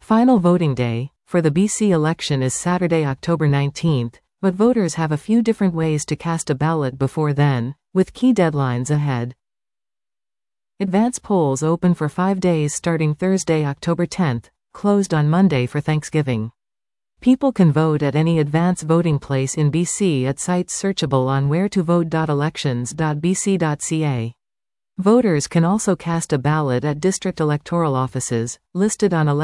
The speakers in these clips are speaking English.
Final voting day for the BC election is Saturday, October 19th, but voters have a few different ways to cast a ballot before then, with key deadlines ahead. Advance polls open for 5 days starting Thursday, October 10th, closed on Monday for Thanksgiving. People can vote at any advance voting place in BC at sites searchable on wheretovote.elections.bc.ca. Voters can also cast a ballot at district electoral offices, listed on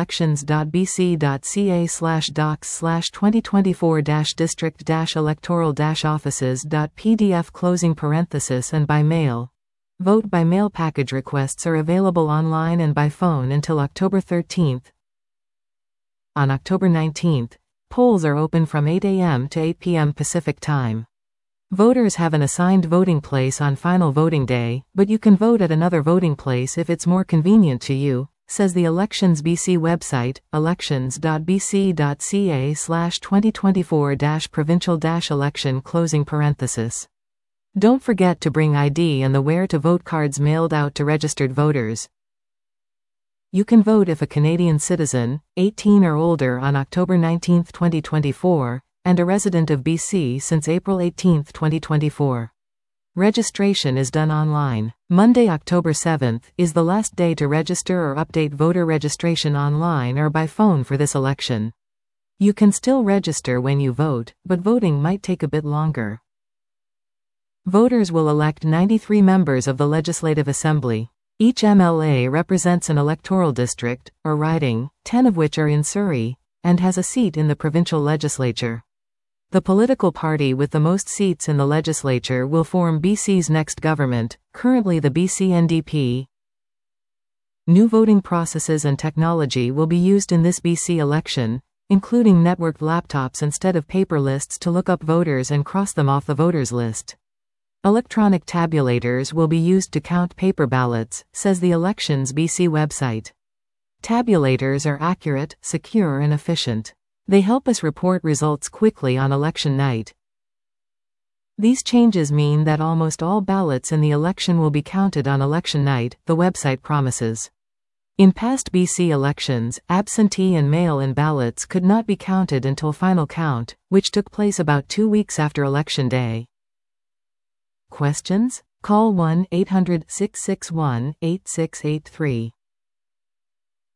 elections.bc.ca/docs/2024-district-electoral-offices.pdf closing parenthesis and by mail. Vote by mail package requests are available online and by phone until October 13th. On October 19th, polls are open from 8 a.m. to 8 p.m. Pacific Time. Voters have an assigned voting place on final voting day, but you can vote at another voting place if it's more convenient to you, says the Elections BC website, elections.bc.ca/2024-provincial-election closing parenthesis. Don't forget to bring ID and the Where to Vote cards mailed out to registered voters. You can vote if a Canadian citizen, 18 or older on October 19, 2024, and a resident of BC since April 18, 2024. Registration is done online. Monday, October 7th, is the last day to register or update voter registration online or by phone for this election. You can still register when you vote, but voting might take a bit longer. Voters will elect 93 members of the Legislative Assembly. Each MLA represents an electoral district, or riding, 10 of which are in Surrey, and has a seat in the provincial legislature. The political party with the most seats in the legislature will form BC's next government, currently the BC NDP. New voting processes and technology will be used in this BC election, including networked laptops instead of paper lists to look up voters and cross them off the voters list. Electronic tabulators will be used to count paper ballots, says the Elections BC website. Tabulators are accurate, secure and efficient. They help us report results quickly on election night. These changes mean that almost all ballots in the election will be counted on election night, the website promises. In past BC elections, absentee and mail-in ballots could not be counted until final count, which took place about 2 weeks after Election Day. Questions? Call 1-800-661-8683.